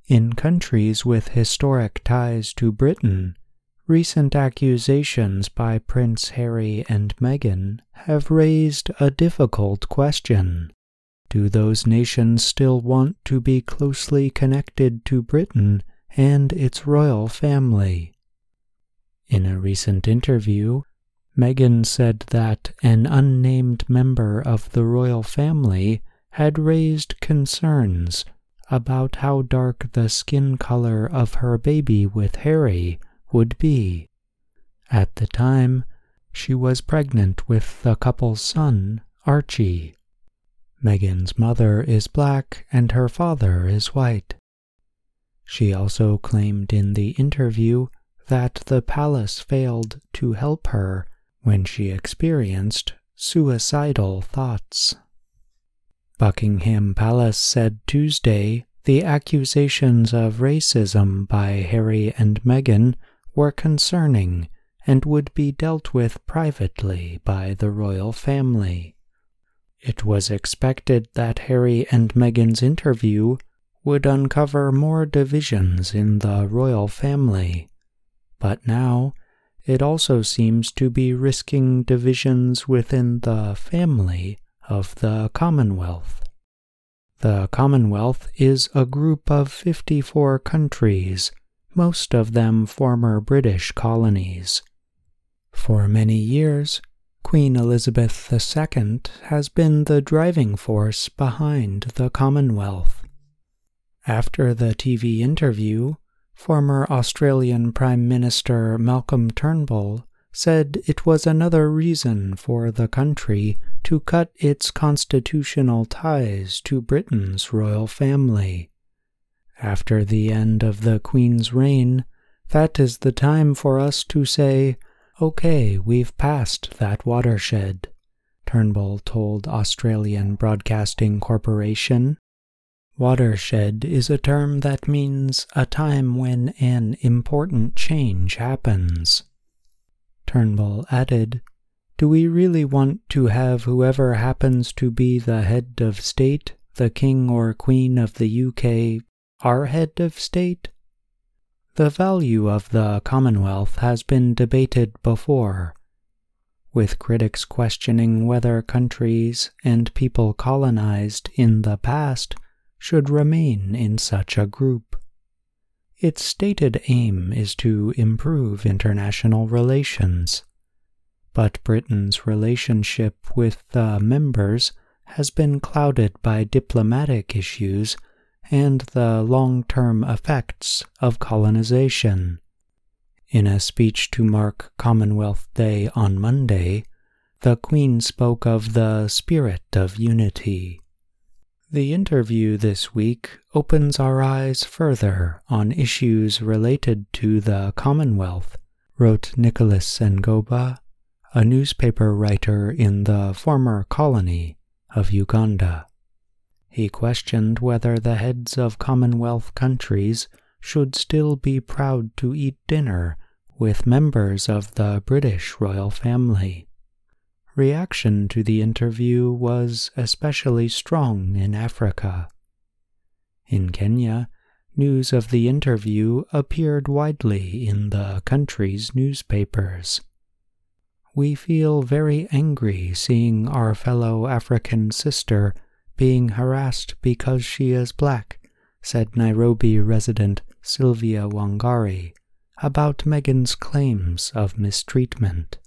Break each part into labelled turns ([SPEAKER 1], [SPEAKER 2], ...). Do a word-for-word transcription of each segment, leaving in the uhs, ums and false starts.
[SPEAKER 1] In countries with historic ties to Britain, recent accusations by Prince Harry and Meghan have raised a difficult question. Do those nations still want to be closely connected to Britain and its royal family? In a recent interview, Meghan said that an unnamed member of the royal family had raised concerns about how dark the skin color of her baby with Harry would be. At the time, she was pregnant with the couple's son, Archie. Meghan's mother is black and her father is white. She also claimed in the interview that the palace failed to help her when she experienced suicidal thoughts. Buckingham Palace said Tuesday the accusations of racism by Harry and Meghan were concerning and would be dealt with privately by the royal family. It was expected that Harry and Meghan's interview would uncover more divisions in the royal family, but now it also seems to be risking divisions within the family of the Commonwealth. The Commonwealth is a group of fifty-four countries, most of them former British colonies. For many years, Queen Elizabeth the Second has been the driving force behind the Commonwealth. After the T V interview, former Australian Prime Minister Malcolm Turnbull said it was another reason for the country to cut its constitutional ties to Britain's royal family. After the end of the Queen's reign, that is the time for us to say, "Okay, we've passed that watershed," Turnbull told Australian Broadcasting Corporation. Watershed is a term that means a time when an important change happens. Turnbull added, "Do we really want to have whoever happens to be the head of state, the King or Queen of the U K, our head of state?" The value of the Commonwealth has been debated before, with critics questioning whether countries and people colonized in the past should remain in such a group. Its stated aim is to improve international relations, but Britain's relationship with the members has been clouded by diplomatic issues and the long-term effects of colonization. In a speech to mark Commonwealth Day on Monday, the Queen spoke of the spirit of unity. The interview this week opens our eyes further on issues related to the Commonwealth, wrote Nicholas Ngoba, a newspaper writer in the former colony of Uganda. He questioned whether the heads of Commonwealth countries should still be proud to eat dinner with members of the British royal family. Reaction to the interview was especially strong in Africa. In Kenya, news of the interview appeared widely in the country's newspapers. "We feel very angry seeing our fellow African sister being harassed because she is black," said Nairobi resident Sylvia Wangari about Meghan's claims of mistreatment.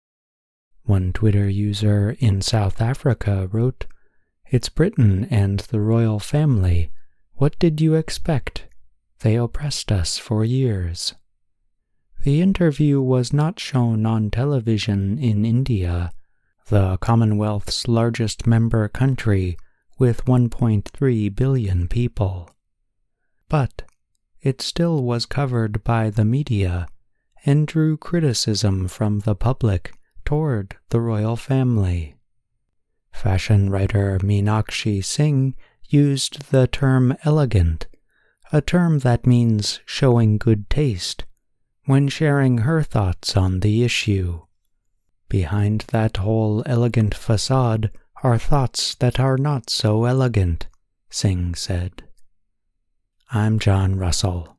[SPEAKER 1] One Twitter user in South Africa wrote, "It's Britain and the royal family. What did you expect? They oppressed us for years." The interview was not shown on television in India, the Commonwealth's largest member country with one point three billion people. But it still was covered by the media and drew criticism from the public toward the royal family. Fashion writer Meenakshi Singh used the term elegant, a term that means showing good taste, when sharing her thoughts on the issue. "Behind that whole elegant facade are thoughts that are not so elegant," Singh said. I'm John Russell.